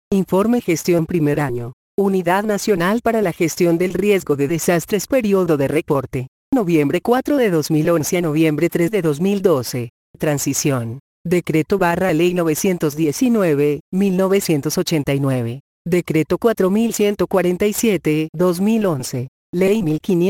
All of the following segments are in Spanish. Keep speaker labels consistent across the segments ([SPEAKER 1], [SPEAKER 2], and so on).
[SPEAKER 1] Informe Gestión Primer Año. Unidad Nacional para la Gestión del Riesgo de Desastres. Periodo de reporte. Noviembre 4 de 2011 a noviembre 3 de 2012. Transición. Decreto/Ley 919/1989. Decreto 4147/2011. Ley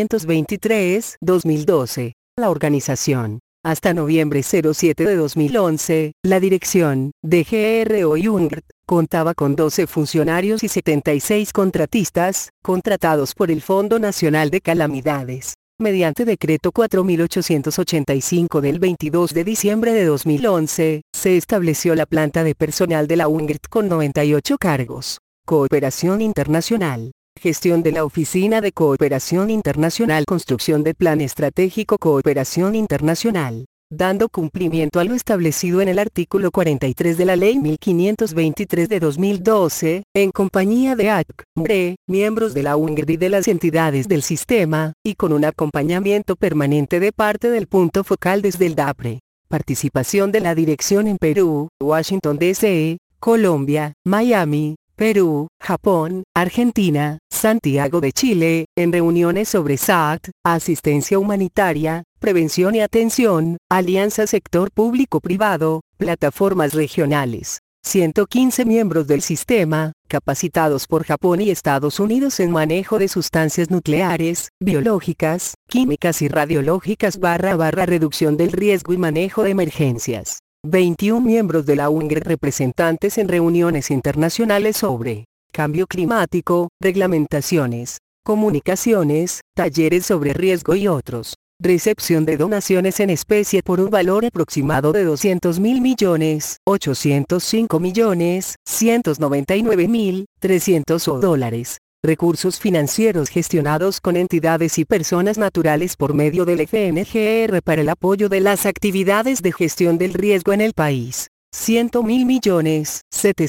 [SPEAKER 1] 1523/2012. La organización. Hasta noviembre 07 de 2011, la dirección, DGRO y UNGRT, contaba con 12 funcionarios y 76 contratistas, contratados por el Fondo Nacional de Calamidades. Mediante Decreto 4885 del 22 de diciembre de 2011, se estableció la planta de personal de la UNGRT con 98 cargos. Cooperación internacional. Gestión de la Oficina de Cooperación Internacional. Construcción de Plan Estratégico. Cooperación Internacional. Dando cumplimiento a lo establecido en el artículo 43 de la Ley 1523 de 2012, en compañía de ACMRE, miembros de la UNGRT y de las entidades del sistema, y con un acompañamiento permanente de parte del punto focal desde el DAPRE. Participación de la dirección en Perú, Washington D.C., Colombia, Miami, Perú, Japón, Argentina, Santiago de Chile, en reuniones sobre SAT, asistencia humanitaria, prevención y atención, alianza sector público-privado, plataformas regionales. 115 miembros del sistema, capacitados por Japón y Estados Unidos en manejo de sustancias nucleares, biológicas, químicas y radiológicas / reducción del riesgo y manejo de emergencias. 21 miembros de la UNGRT representantes en reuniones internacionales sobre cambio climático, reglamentaciones, comunicaciones, talleres sobre riesgo y otros. Recepción de donaciones en especie por un valor aproximado de 200.000 millones, 805.199.300 dólares. Recursos financieros gestionados con entidades y personas naturales por medio del FNGR para el apoyo de las actividades de gestión del riesgo en el país. 100.000 millones,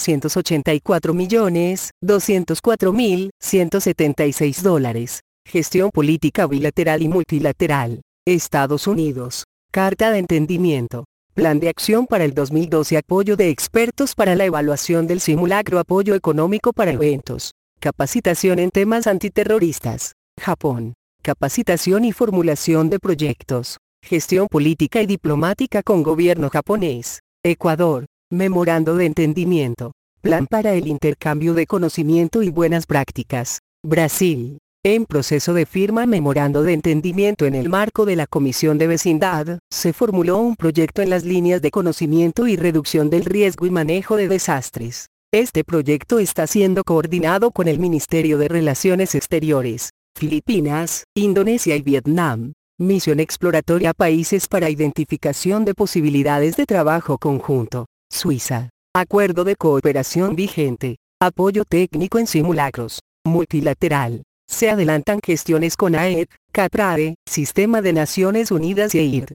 [SPEAKER 1] 784.204.176 dólares. Gestión política bilateral y multilateral. Estados Unidos. Carta de entendimiento. Plan de acción para el 2012. Apoyo de expertos para la evaluación del simulacro. Apoyo económico para eventos. Capacitación en temas antiterroristas. Japón. Capacitación y formulación de proyectos. Gestión política y diplomática con gobierno japonés. Ecuador. Memorando de entendimiento. Plan para el intercambio de conocimiento y buenas prácticas. Brasil. En proceso de firma memorando de entendimiento. En el marco de la Comisión de Vecindad, se formuló un proyecto en las líneas de conocimiento y reducción del riesgo y manejo de desastres. Este proyecto está siendo coordinado con el Ministerio de Relaciones Exteriores, Filipinas, Indonesia y Vietnam. Misión exploratoria. Países para identificación de posibilidades de trabajo conjunto. Suiza. Acuerdo de cooperación vigente. Apoyo técnico en simulacros. Multilateral. Se adelantan gestiones con AED, CAPRADE, Sistema de Naciones Unidas y EIRD.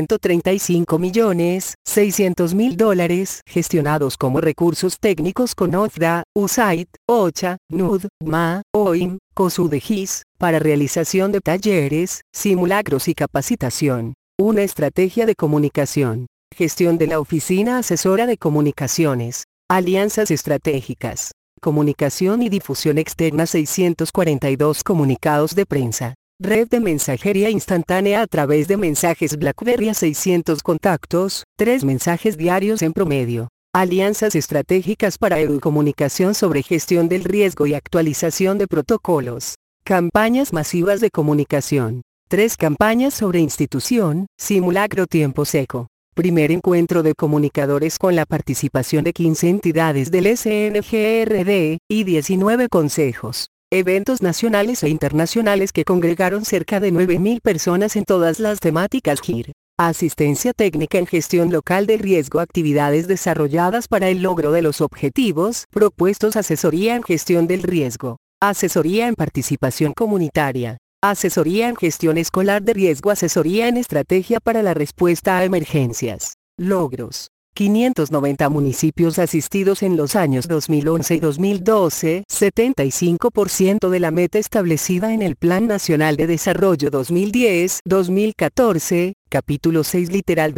[SPEAKER 1] 135.600.000 dólares gestionados como recursos técnicos con OFDA, USAID, OCHA, NUD, MA, OIM, COSUDEGIS, para realización de talleres, simulacros y capacitación. Una estrategia de comunicación. Gestión de la Oficina Asesora de Comunicaciones. Alianzas estratégicas. Comunicación y difusión externa. 642 comunicados de prensa. Red de mensajería instantánea a través de mensajes BlackBerry a 600 contactos, 3 mensajes diarios en promedio. Alianzas estratégicas para educomunicación sobre gestión del riesgo y actualización de protocolos. Campañas masivas de comunicación. 3 campañas sobre institución, simulacro tiempo seco. Primer encuentro de comunicadores con la participación de 15 entidades del SNGRD, y 19 consejos. Eventos nacionales e internacionales que congregaron cerca de 9.000 personas en todas las temáticas GIR. Asistencia técnica en gestión local de riesgo. Actividades desarrolladas para el logro de los objetivos propuestos. Asesoría en gestión del riesgo. Asesoría en participación comunitaria. Asesoría en gestión escolar de riesgo. Asesoría en estrategia para la respuesta a emergencias. Logros. 590 municipios asistidos en los años 2011 y 2012, 75% de la meta establecida en el Plan Nacional de Desarrollo 2010-2014, capítulo 6 literal B.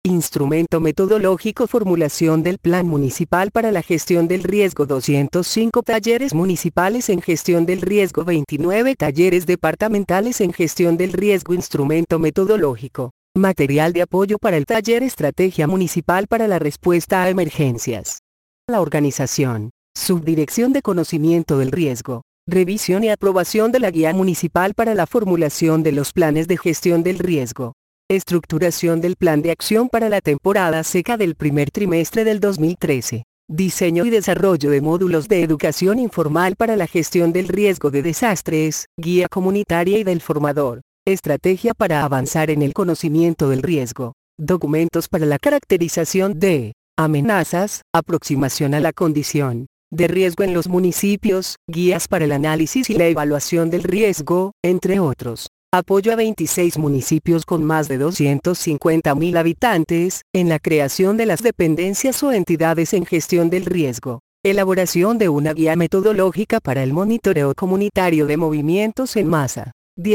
[SPEAKER 1] Instrumento metodológico: formulación del Plan Municipal para la Gestión del Riesgo. 205 talleres municipales en gestión del riesgo. 29 talleres departamentales en gestión del riesgo. Instrumento metodológico: material de apoyo para el taller Estrategia Municipal para la Respuesta a Emergencias. La organización: Subdirección de Conocimiento del Riesgo. Revisión y aprobación de la Guía Municipal para la formulación de los planes de gestión del riesgo. Estructuración del Plan de Acción para la temporada seca del primer trimestre del 2013. Diseño y desarrollo de módulos de educación informal para la gestión del riesgo de desastres, guía comunitaria y del formador. Estrategia para avanzar en el conocimiento del riesgo. Documentos para la caracterización de amenazas, aproximación a la condición de riesgo en los municipios, guías para el análisis y la evaluación del riesgo, entre otros. Apoyo a 26 municipios con más de 250.000 habitantes, en la creación de las dependencias o entidades en gestión del riesgo. Elaboración de una guía metodológica para el monitoreo comunitario de movimientos en masa.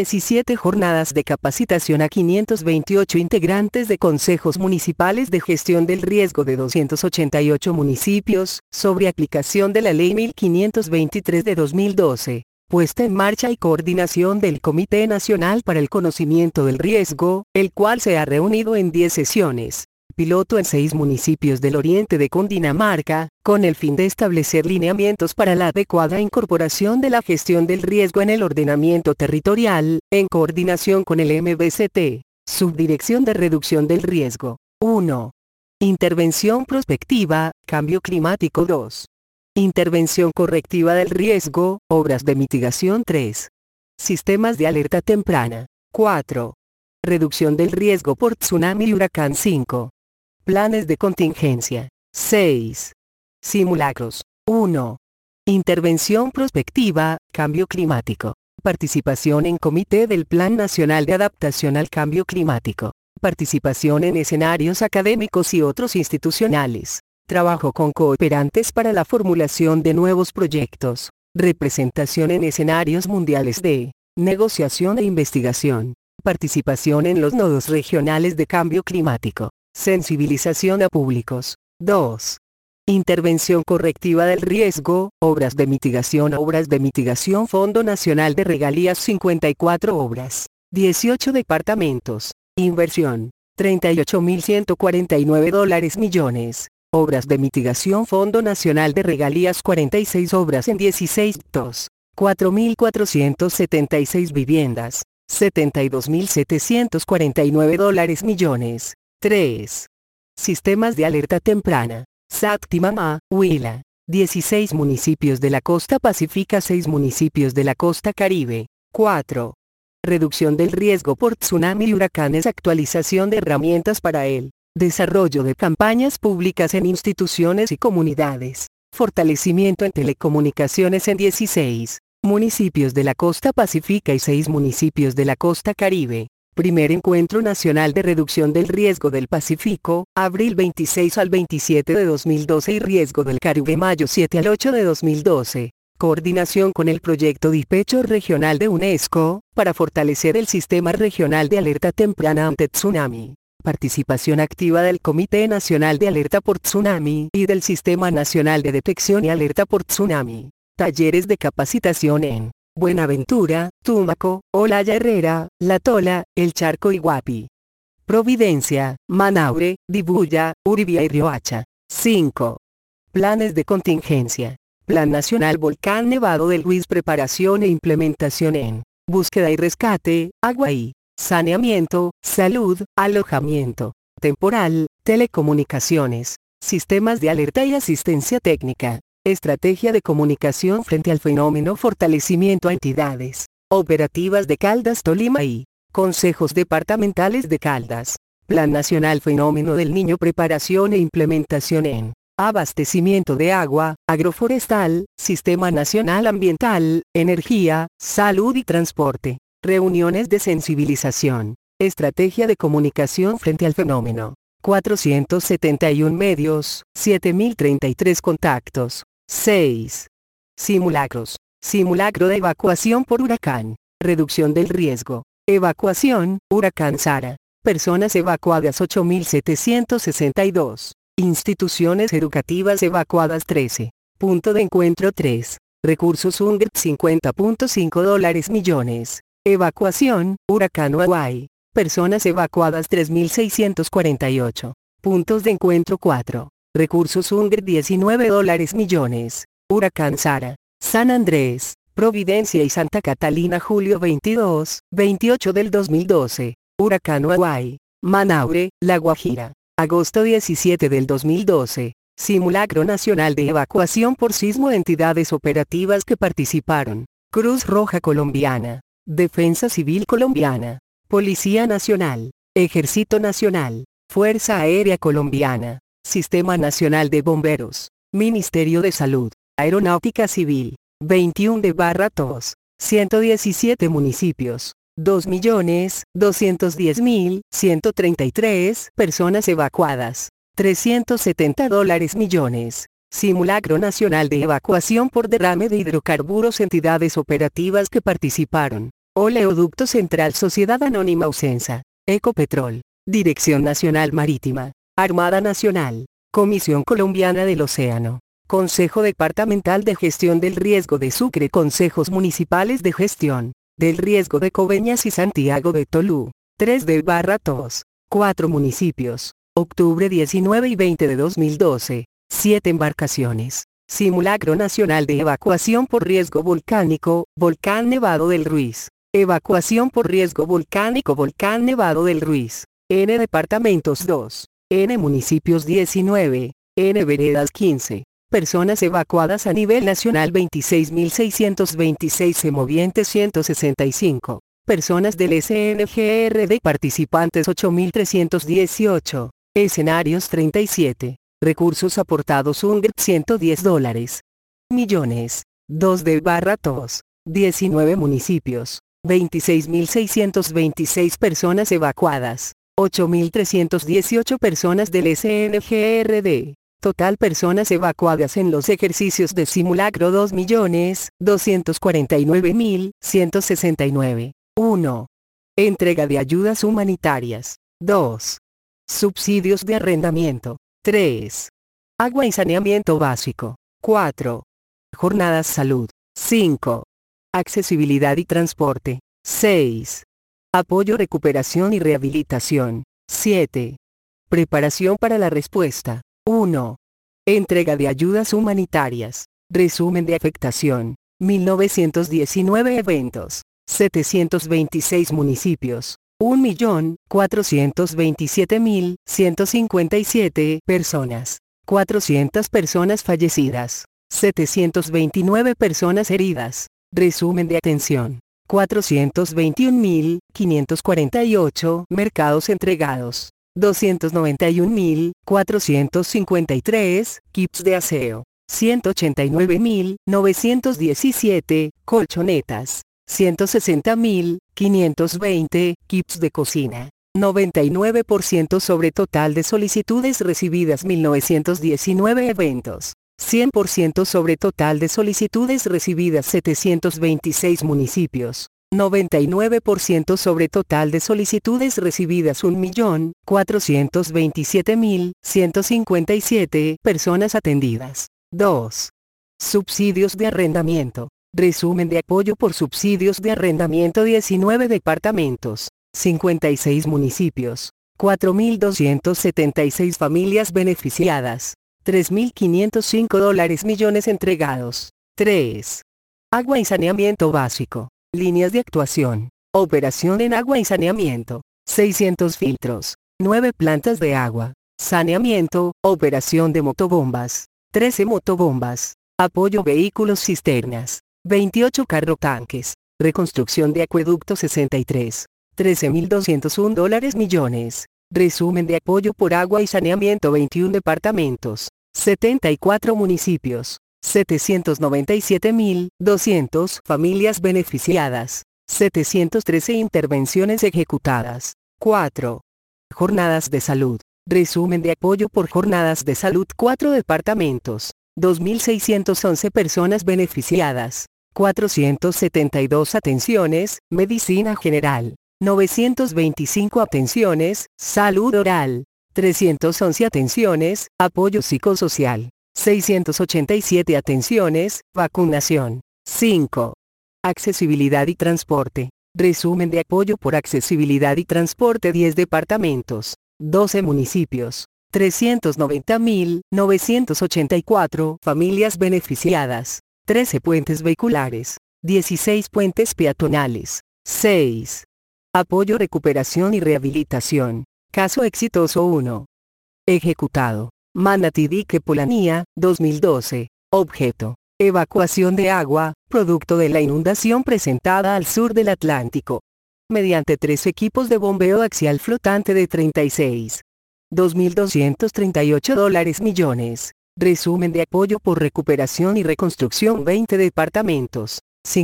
[SPEAKER 1] 17 jornadas de capacitación a 528 integrantes de consejos municipales de gestión del riesgo de 288 municipios, sobre aplicación de la Ley 1523 de 2012. Puesta en marcha y coordinación del Comité Nacional para el Conocimiento del Riesgo, el cual se ha reunido en 10 sesiones piloto en 6 municipios del oriente de Cundinamarca, con el fin de establecer lineamientos para la adecuada incorporación de la gestión del riesgo en el ordenamiento territorial, en coordinación con el MBCT. Subdirección de Reducción del Riesgo. 1. Intervención prospectiva, cambio climático. 2. Intervención correctiva del riesgo, obras de mitigación. 3. Sistemas de alerta temprana. 4. Reducción del riesgo por tsunami y huracán. 5. Planes de contingencia. 6. Simulacros. 1. Intervención prospectiva, cambio climático. Participación en Comité del Plan Nacional de Adaptación al Cambio Climático. Participación en escenarios académicos y otros institucionales. Trabajo con cooperantes para la formulación de nuevos proyectos. Representación en escenarios mundiales de negociación e investigación. Participación en los nodos regionales de cambio climático. Sensibilización a públicos. 2. Intervención correctiva del riesgo, obras de mitigación. Fondo Nacional de Regalías. 54 obras. 18 departamentos. Inversión: $38.149 millones. Obras de mitigación. Fondo Nacional de Regalías. 46 obras en 16 estados. 4.476 viviendas. $72.749 millones. 3. Sistemas de alerta temprana. Sacsayhuamán, Huila. 16 municipios de la costa pacífica. 6 municipios de la costa caribe. 4. Reducción del riesgo por tsunami y huracanes. Actualización de herramientas para el desarrollo de campañas públicas en instituciones y comunidades. Fortalecimiento en telecomunicaciones en 16 municipios de la costa pacífica y 6 municipios de la costa caribe. Primer Encuentro Nacional de Reducción del Riesgo del Pacífico, abril 26 al 27 de 2012 y Riesgo del Caribe, mayo 7 al 8 de 2012. Coordinación con el Proyecto Dispatch Regional de UNESCO, para fortalecer el Sistema Regional de Alerta Temprana ante Tsunami. Participación activa del Comité Nacional de Alerta por Tsunami y del Sistema Nacional de Detección y Alerta por Tsunami. Talleres de capacitación en Buenaventura, Tumaco, Olaya Herrera, La Tola, El Charco y Guapi. Providencia, Manaure, Dibuya, Uribia y Riohacha. 5. Planes de contingencia. Plan Nacional Volcán Nevado del Ruiz. Preparación e implementación en búsqueda y rescate, agua y saneamiento, salud, alojamiento temporal, telecomunicaciones, sistemas de alerta y asistencia técnica. Estrategia de comunicación frente al fenómeno. Fortalecimiento a entidades operativas de Caldas, Tolima y consejos departamentales de Caldas. Plan Nacional Fenómeno del Niño. Preparación e implementación en abastecimiento de agua, agroforestal, Sistema Nacional Ambiental, energía, salud y transporte. Reuniones de sensibilización. Estrategia de comunicación frente al fenómeno. 471 medios, 7.033 contactos. 6. Simulacros. Simulacro de evacuación por huracán. Reducción del riesgo. Evacuación, huracán Sara. Personas evacuadas 8.762. Instituciones educativas evacuadas 13. Punto de encuentro 3. Recursos UNGRT $50.5 millones. Evacuación, huracán Hawaii. Personas evacuadas 3.648. Puntos de encuentro 4. Recursos UNGRT $19 millones. Huracán Sara. San Andrés, Providencia y Santa Catalina julio 22, 28 del 2012. Huracán Hawaii. Manaure, La Guajira. Agosto 17 del 2012. Simulacro Nacional de Evacuación por Sismo. Entidades operativas que participaron: Cruz Roja Colombiana, Defensa Civil Colombiana, Policía Nacional, Ejército Nacional, Fuerza Aérea Colombiana, Sistema Nacional de Bomberos, Ministerio de Salud, Aeronáutica Civil. 21 de /TOS. 117 municipios. 2.210.133 personas evacuadas. $370 millones. Simulacro Nacional de Evacuación por derrame de hidrocarburos. Entidades operativas que participaron: Oleoducto Central, Sociedad Anónima Usensa, Ecopetrol, Dirección Nacional Marítima, Armada Nacional, Comisión Colombiana del Océano, Consejo Departamental de Gestión del Riesgo de Sucre, Consejos Municipales de Gestión del Riesgo de Coveñas y Santiago de Tolú. 3 de /TOS. 4 municipios. Octubre 19 y 20 de 2012. 7 embarcaciones. Simulacro Nacional de Evacuación por Riesgo Volcánico, Volcán Nevado del Ruiz. Evacuación por riesgo volcánico, Volcán Nevado del Ruiz. N departamentos 2. N municipios 19. N veredas 15. Personas evacuadas a nivel nacional 26.626. Semovientes 165. Personas del SNGRD participantes 8.318. Escenarios 37. Recursos aportados UNGRT $110 millones. 2 de /TOS. 19 municipios. 26.626 personas evacuadas. 8.318 personas del SNGRD. Total personas evacuadas en los ejercicios de simulacro 2.249.169. 1. Entrega de ayudas humanitarias. 2. Subsidios de arrendamiento. 3. Agua y saneamiento básico. 4. Jornadas salud. 5. Accesibilidad y transporte. 6. Apoyo, recuperación y rehabilitación. 7. Preparación para la respuesta. 1. Entrega de ayudas humanitarias. Resumen de afectación. 1919 eventos. 726 municipios. 1.427.157 personas. 400 personas fallecidas. 729 personas heridas. Resumen de atención. 421.548 mercados entregados. 291.453 kits de aseo. 189.917 colchonetas. 160.520 kits de cocina. 99% sobre total de solicitudes recibidas. 1919 eventos. 100% sobre total de solicitudes recibidas. 726 municipios. 99% sobre total de solicitudes recibidas. 1.427.157 personas atendidas. 2. Subsidios de arrendamiento. Resumen de apoyo por subsidios de arrendamiento. 19 departamentos. 56 municipios. 4.276 familias beneficiadas. $3.505 millones entregados. 3. Agua y saneamiento básico. Líneas de actuación. Operación en agua y saneamiento. 600 filtros. 9 plantas de agua. Saneamiento, operación de motobombas. 13 motobombas. Apoyo vehículos cisternas. 28 carrotanques. Reconstrucción de acueducto 63. $13.201 millones. Resumen de apoyo por agua y saneamiento. 21 departamentos. 74 municipios. 797.200 familias beneficiadas. 713 intervenciones ejecutadas. 4. Jornadas de salud. Resumen de apoyo por jornadas de salud. 4 departamentos. 2.611 personas beneficiadas. 472 atenciones, medicina general. 925 atenciones, salud oral. 311 atenciones, apoyo psicosocial. 687 atenciones, vacunación. 5. Accesibilidad y transporte. Resumen de apoyo por accesibilidad y transporte: 10 departamentos, 12 municipios, 390.984 familias beneficiadas, 13 puentes vehiculares, 16 puentes peatonales. 6. Apoyo, recuperación y rehabilitación. Caso exitoso 1. Ejecutado. Manatí Dique Polanía, 2012. Objeto: evacuación de agua, producto de la inundación presentada al sur del Atlántico. Mediante 3 equipos de bombeo axial flotante de 36.238 millones. Resumen de apoyo por recuperación y reconstrucción: 20 departamentos,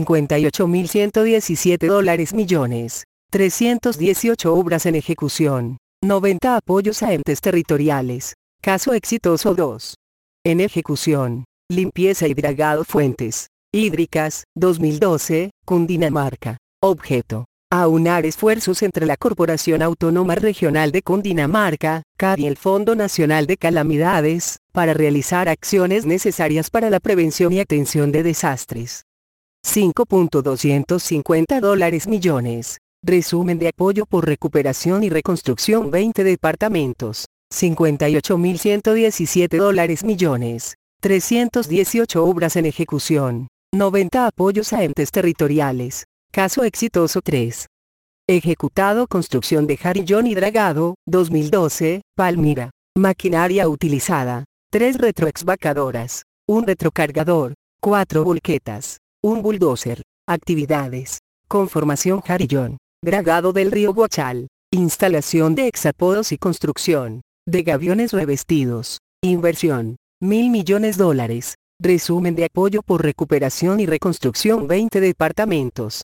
[SPEAKER 1] 58.117 millones. 318 obras en ejecución. 90 apoyos a entes territoriales. Caso exitoso 2. En ejecución: limpieza y dragado fuentes hídricas, 2012, Cundinamarca. Objeto: aunar esfuerzos entre la Corporación Autónoma Regional de Cundinamarca, CAR, y el Fondo Nacional de Calamidades, para realizar acciones necesarias para la prevención y atención de desastres. 5.250 millones. Resumen de apoyo por recuperación y reconstrucción: 20 departamentos, 58.117 millones. 318 obras en ejecución. 90 apoyos a entes territoriales. Caso exitoso 3. Ejecutado: construcción de jarillón y dragado, 2012, Palmira. Maquinaria utilizada: 3 retroexcavadoras, 1 retrocargador, 4 volquetas, 1 bulldozer. Actividades: conformación jarillón, dragado del río Guachal, instalación de hexapodos y construcción de gaviones revestidos. Inversión: $1.000 millones. Resumen de apoyo por recuperación y reconstrucción: 20 departamentos,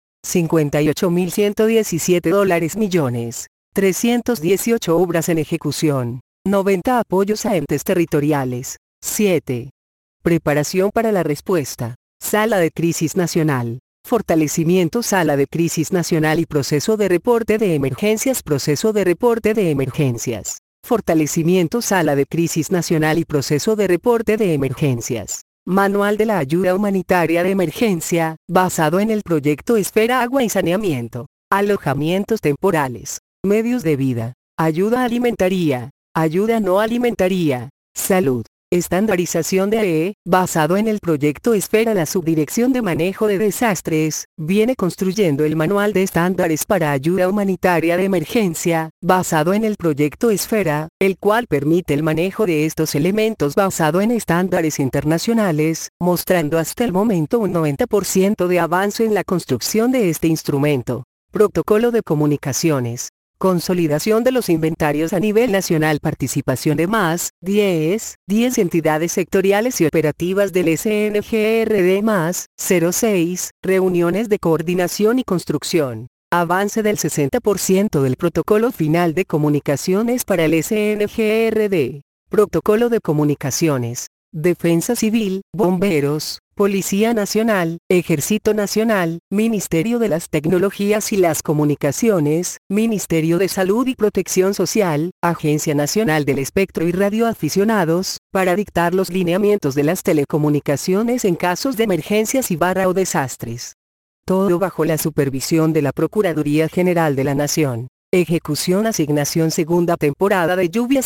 [SPEAKER 1] 58.117 millones. 318 obras en ejecución. 90 apoyos a entes territoriales. 7. Preparación para la respuesta. Sala de Crisis Nacional. Fortalecimiento: Sala de Crisis Nacional y Proceso de Reporte de Emergencias. Proceso de Reporte de Emergencias. Fortalecimiento: Sala de Crisis Nacional y Proceso de Reporte de Emergencias. Manual de la Ayuda Humanitaria de Emergencia, basado en el proyecto Esfera Agua y Saneamiento. Alojamientos temporales. Medios de vida. Ayuda alimentaria. Ayuda no alimentaria. Salud. Estandarización de AE, basado en el proyecto Esfera. La Subdirección de Manejo de Desastres viene construyendo el Manual de Estándares para Ayuda Humanitaria de Emergencia, basado en el proyecto Esfera, el cual permite el manejo de estos elementos basado en estándares internacionales, mostrando hasta el momento un 90% de avance en la construcción de este instrumento. Protocolo de comunicaciones. Consolidación de los inventarios a nivel nacional. Participación de más 10 entidades sectoriales y operativas del SNGRD más 06 reuniones de coordinación y construcción. Avance del 60% del protocolo final de comunicaciones para el SNGRD. Protocolo de comunicaciones. Defensa Civil, Bomberos, Policía Nacional, Ejército Nacional, Ministerio de las Tecnologías y las Comunicaciones, Ministerio de Salud y Protección Social, Agencia Nacional del Espectro y Radioaficionados, para dictar los lineamientos de las telecomunicaciones en casos de emergencias o desastres. Todo bajo la supervisión de la Procuraduría General de la Nación. Ejecución: asignación segunda temporada de lluvias: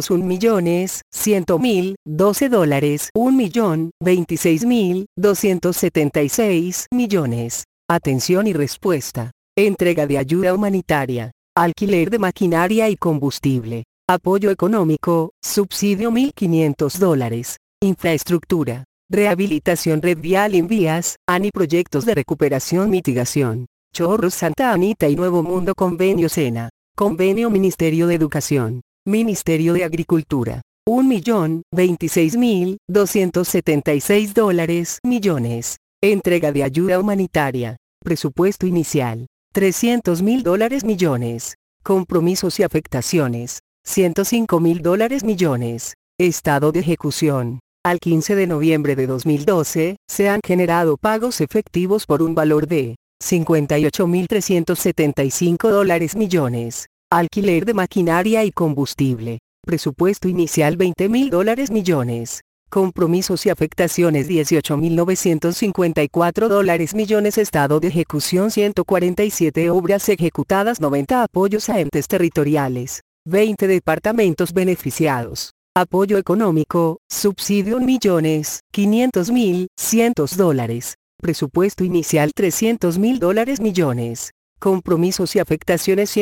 [SPEAKER 1] $201.100.012, $1.026.276 millones. Atención y respuesta. Entrega de ayuda humanitaria. Alquiler de maquinaria y combustible. Apoyo económico, subsidio $1.500. Infraestructura. Rehabilitación red vial en vías, ANI proyectos de recuperación mitigación. Chorros, Santa Anita y Nuevo Mundo. Convenio SENA. Convenio Ministerio de Educación. Ministerio de Agricultura. $1.026.276 millones. Entrega de ayuda humanitaria. Presupuesto inicial: $300.000 millones. Compromisos y afectaciones: $105.000 millones. Estado de ejecución: al 15 de noviembre de 2012, se han generado pagos efectivos por un valor de $58.375 millones. Alquiler de maquinaria y combustible. Presupuesto inicial $20.000 millones. Compromisos y afectaciones $18.954 millones. Estado de ejecución 147 obras ejecutadas, 90 apoyos a entes territoriales, 20 departamentos beneficiados. Apoyo económico, subsidio $1.500.100. Presupuesto inicial $300.000 millones. Compromisos y afectaciones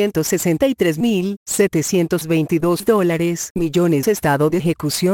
[SPEAKER 1] $163.722 millones. Estado de ejecución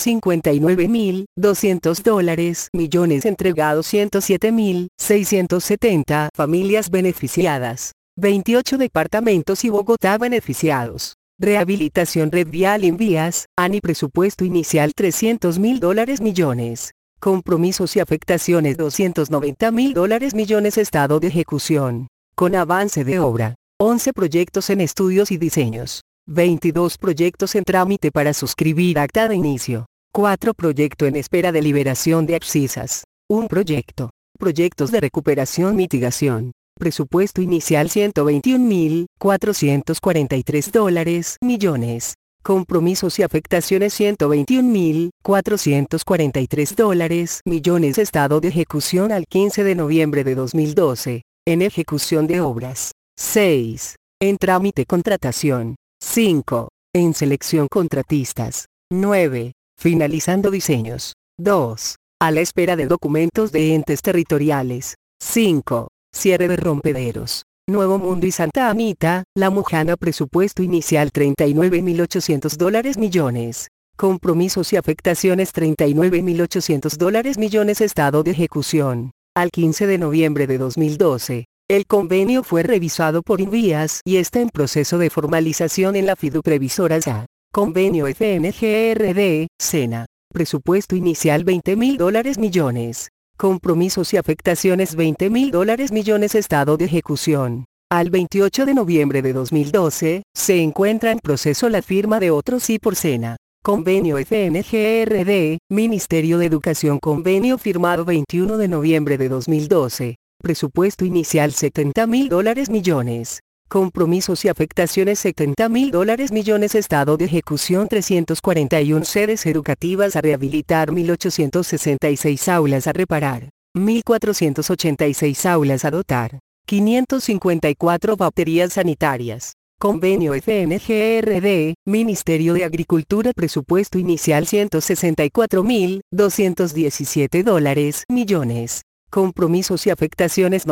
[SPEAKER 1] $159.200 millones. Entregados $107.670. Familias beneficiadas, 28 departamentos y Bogotá beneficiados. Rehabilitación red vial en vías, ANI. Presupuesto inicial $300.000 millones. Compromisos y afectaciones $290.000 millones. Estado de ejecución. Con avance de obra, 11 proyectos en estudios y diseños, 22 proyectos en trámite para suscribir acta de inicio, 4 proyectos en espera de liberación de abscisas, 1 proyecto, proyectos de recuperación mitigación. Presupuesto inicial $121.443 millones. Compromisos y afectaciones $121.443 millones. Estado de ejecución al 15 de noviembre de 2012. En ejecución de obras. 6. En trámite contratación. 5. En selección contratistas. 9. Finalizando diseños. 2. A la espera de documentos de entes territoriales. 5. Cierre de rompederos. Nuevo Mundo y Santa Anita, La Mujana. Presupuesto inicial $39.800 millones. Compromisos y afectaciones $39.800 millones. Estado de ejecución. Al 15 de noviembre de 2012, el convenio fue revisado por Invías y está en proceso de formalización en la Fiduprevisora SA. Convenio FNGRD, SENA. Presupuesto inicial $20.000 millones. Compromisos y afectaciones $20.000 millones. Estado de ejecución. Al 28 de noviembre de 2012, se encuentra en proceso la firma de otro sí por SENA. Convenio FNGRD, Ministerio de Educación. Convenio firmado 21 de noviembre de 2012. Presupuesto inicial $70.000 millones. Compromisos y afectaciones $70.000 millones. Estado de ejecución 341 sedes educativas a rehabilitar, 1.866 aulas a reparar, 1.486 aulas a dotar, 554 baterías sanitarias. Convenio FNGRD, Ministerio de Agricultura. Presupuesto inicial $164.217 millones. Compromisos y afectaciones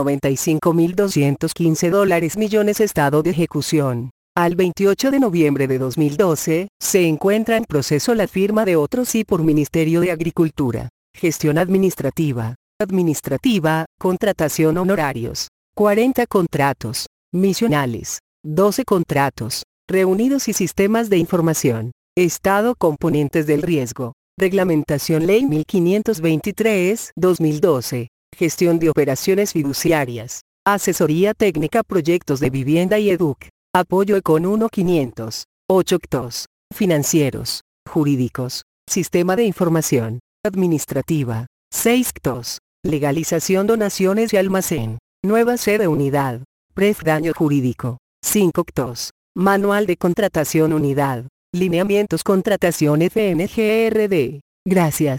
[SPEAKER 1] $95.215 millones. Estado de ejecución. Al 28 de noviembre de 2012, se encuentra en proceso la firma de otro sí por Ministerio de Agricultura. Gestión administrativa. Contratación honorarios. 40 contratos. Misionales. 12 contratos, reunidos y sistemas de información. Estado componentes del riesgo. Reglamentación Ley 1523/2012. Gestión de operaciones fiduciarias. Asesoría técnica, proyectos de vivienda y EDUC. Apoyo Econ 1-500. 8 CTOS. Financieros. Jurídicos. Sistema de información. Administrativa. 6 CTOS. Legalización, donaciones y almacén. Nueva sede unidad. Pref daño jurídico. 5 CTOS. Manual de contratación unidad. Lineamientos contratación FNGRD. Gracias.